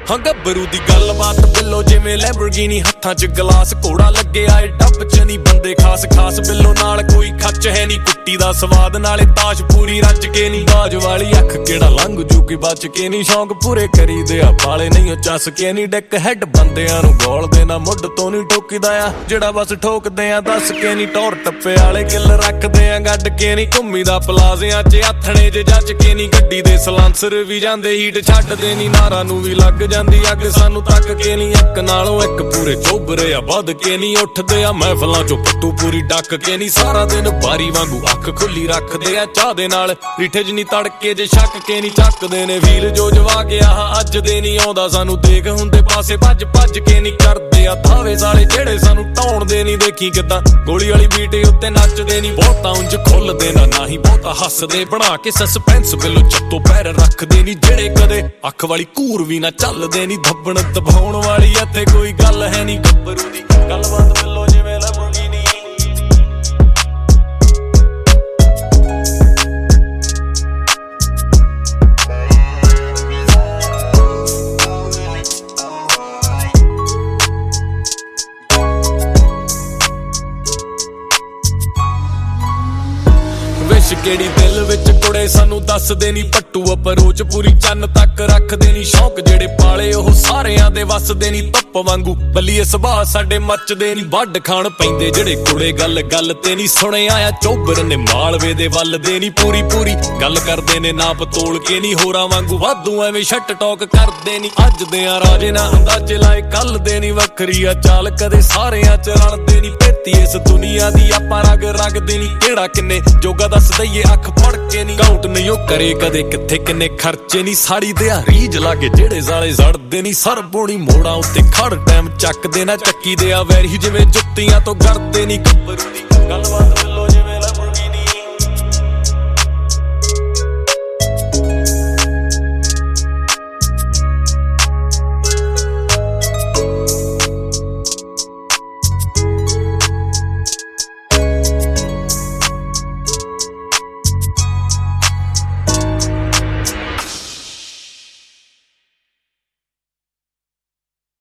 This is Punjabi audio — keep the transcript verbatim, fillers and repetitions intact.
ਹਾਂ ਗੱਭਰੂ ਦੀ ਗੱਲਬਾਤ ਬਿੱਲੋ ਜਿਵੇਂ ਲੈਂਬਰਗਿਨੀ ਹੱਥਾਂ 'ਚ ਗਲਾਸ ਘੋੜਾ ਲੱਗਿਆ ਏ ਡੱਬ 'ਚ ਨੀ ਬੰਦੇ ਖਾਸ ਖਾਸ ਬਿੱਲੋ ਨਾਲ ਕੋਈ ਖੱਚ ਹੈ ਨੀ ਕੁੱਟੀ ਦਾ ਸਵਾਦ ਨਾਲੇ ਤਾਸ਼ ਪੂਰੀ ਰੱਜ ਕੇ ਨੀ ਬਾਜ ਵਾਲੀ ਅੱਖ ਕਿਹੜਾ ਲੰਘ ਜੂਗੀ ਬਚ ਕੇ ਨੀ ਸ਼ੌਂਕ ਪੂਰੇ ਕਰੀਦੇ ਆ ਬਾਲੇ ਨਹੀਂ ਉਹ ਚੱਸ ਕੇ ਨੀ ਡਿੱਕ ਹੈਡ ਬੰਦਿਆਂ ਨੂੰ ਗੋਲਦੇ ਨਾ ਮੁੱਢ ਤੋਂ ਨੀ ਠੋਕੀਦਾ ਆ ਜਿਹੜਾ ਬਸ ਠੋਕਦੇ ਆ ਦੱਸ ਕੇ ਨੀ ਟੌਰ ਟੱਪੇ ਵਾਲੇ ਕਿੱਲ ਰੱਖਦੇ ਆ ਗੱਡ ਕੇ ਨੀ ਘੁੰਮੀ ਦਾ ਪਲਾਜ਼ਿਆਂ 'ਚ ਆਥਣੇ 'ਚ ਜੱਜ ਕੇ ਨੀ ਗੱਡੀ ਦੇ ਸਲਾਂਸਰ ਵੀ ਜਾਂਦੇ ਹੀਟ ਛੱਡਦੇ ਨੀ ਨਾਰਾਂ ਨੂੰ ਵੀ ਲੱਗ ਜਾਂਦੀ ਅੱਗ ਸਾਨੂੰ ਤੱਕ ਕੇ ਨੀ ਇੱਕ ਨਾਲੋਂ ਇੱਕ ਪੂਰੇ ਚੋਬਰੇ ਆ ਵੱਧ ਕੇ ਨੀ ਉੱਠਦੇ ਆ ਮਹਿਫਲਾਂ 'ਚੋਂ ਪੱਤੂ ਪੂਰੀ ਡੱਕ ਕੇ ਨੀ ਸਾਰਾ ਦਿਨ ਬਾਰੀ ਵਾਂਗੂ ਅੱਖ ਖੁੱਲੀ ਰੱਖਦੇ ਆ ਚਾਹ ਦੇ ਨਾਲ ਰੀਠੇ 'ਚ ਨੀ ਤੜਕੇ ਜੇ ਛੱਕ ਕੇ ਨੀ ਚੱਕਦੇ ਨੇ ਵੀਰ ਜੋ ਜਵਾ ਗਿਆ ਅੱਜ ਦੇ ਨੀ ਆਉਂਦਾ ਸਾਨੂੰ ਦੇਖ ਹੁੰਦੇ ਪਾਸੇ ਭੱਜ ਭੱਜ ਕੇ ਨੀ ਕਰਦੇ ਆ ਥਾਵੇ ਸਾਲੇ ਜਿਹੜੇ ਸਾਨੂੰ ਢਾਉਣਦੇ ਨੀ ਦੇਖੀ ਕਿੱਦਾਂ ਗੋਲੀ ਵਾਲੀ ਬੀਟ ਉੱਤੇ ਨੱਚਦੇ ਨੀ ਬਹੁਤਾ ਉਂਝ ਖੁੱਲਦੇ ਨਾ ਨਾ ਹੀ ਬਹੁਤਾ ਹੱਸਦੇ ਬਣਾ ਕੇ ਸਸਪੈਂਸ ਬਿੱਲੋ ਚੱਤੋ ਪੈਰ ਰੱਖਦੇ ਨੀ ਜਿਹੜੇ ਕਦੇ ਅੱਖ ਵਾਲੀ ਘੂਰ ਵੀ ਨਾ ਚੱਲਦੇ ਨੀ ਧੱਬਣ ਦਬਾਉਣ ਵਾਲੀ ਇੱਥੇ ਕੋਈ ਗੱਲ ਹੈ ਨੀ ਗੱਭਰੂ ਦੀ ਗੱਲਬਾਤ ਬਿੱਲੋ ਜਿਵੇਂ ਲੈਂਬਰਗਿਨੀ ਕਿਹੜੀ ਦਿਲ ਵਿੱਚ ਕੁੜੇ ਸਾਨੂੰ ਦੱਸਦੇ ਨੀ ਪੱਟੂ ਅਪਰੋਚ ਪੂਰੀ ਚੰਨ ਤੱਕ ਰੱਖਦੇ ਨੀ ਸ਼ੌਕ ਜਿਹੜੇ ਪਾਲੇ ਉਹ ਸਾਰਿਆਂ ਦੇ ਵੱਸਦੇ ਨੀ ਧੁੱਪ ਵਾਂਗੂ ਬੱਲੀਏ ਸੁਭਾਅ ਸਾਡੇ ਮੱਚਦੇ ਨੀ ਵੱਢ ਖਾਣ ਪੈਂਦੇ ਜਿਹੜੇ ਕੁੜੇ ਗੱਲ ਗੱਲ ਤੇ ਨੀ ਸੁਣਿਆ ਆ ਚੋਬਰ ਨੇ ਮਾਲਵੇ ਦੇ ਵੱਲ ਦੇ ਨੀ ਪੂਰੀ ਪੂਰੀ ਗੱਲ ਕਰਦੇ ਨੇ ਨਾਪ ਤੋਲ ਕੇ ਨੀ ਹੋਰਾਂ ਵਾਂਗੂ ਵਾਧੂ ਐਵੇਂ ਛੱਟ ਟੋਕ ਕਰਦੇ ਨੀ ਅੱਜ ਦੇ ਆ ਰਾਜੇ ਨਾ ਅੰਦਾਜ਼ੇ ਲਾਏ ਕੱਲ ਦੇ ਨੀ ਵੱਖਰੀ ਆ ਚਾਲ ਕਦੇ ਸਾਰਿਆਂ ਚ ਰਲਦੇ ਨੀ ਭੇਤੀ ਇਸ ਦੁਨੀਆ ਦੀ ਆਪਾਂ ਰਗ ਰਗਦੇ ਨੀ ਕਿਹੜਾ ਕਿੰਨੇ ਜੋਗਾ ਦੱਸ ਦਈਏ ਅੱਖ ਫੜ ਕੇ ਨੀ ਕਾਊਂਟ ਨਹੀਂ ਉਹ ਕਰੇ ਕਦੇ ਕਿੱਥੇ ਕਿੰਨੇ ਖਰਚੇ ਨੀ ਸਾੜੀ ਦਿਹਾੜੀ ਜਲਾਗੇ ਜਿਹੜੇ ਸਾਲੇ ਜ਼ੜਦੇ ਨੀ ਸਰ ਬੋਣੀ ਮੋੜਾਂ ਉੱਤੇ ਖੜ ਟਾਈਮ ਚੱਕਦੇ ਨਾ ਚੱਕੀ ਦੇ ਆ ਵੈਰੀ ਜਿਵੇਂ ਜੁੱਤੀਆਂ ਤੋਂ ਗੜਦੇ ਨੀ ਗੱਭਰੂ ਦੀ ਗੱਲਬਾਤ ਬਿੱਲੋ ਜਿਵੇਂ